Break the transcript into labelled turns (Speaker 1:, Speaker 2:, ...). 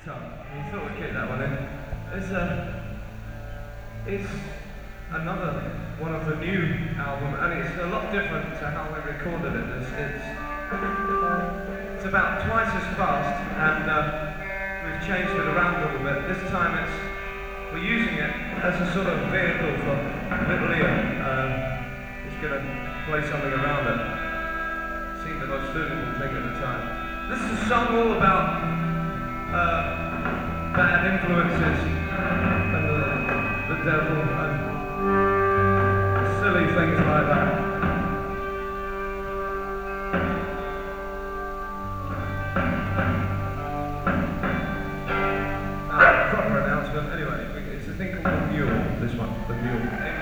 Speaker 1: Tom, we thought we'd keep that one in. It's another one of the new album, and it's a lot different to how we recorded it. It's about twice as fast, and we've changed it around a little bit. This time we're using it as a sort of vehicle for Little Ian. He's going to play something around it. Seemed the most suitable thing at the time. This is a song all about bad influences and the devil and silly things like that. Proper announcement. Anyway, it's a thing called the Mule. This one, the Mule.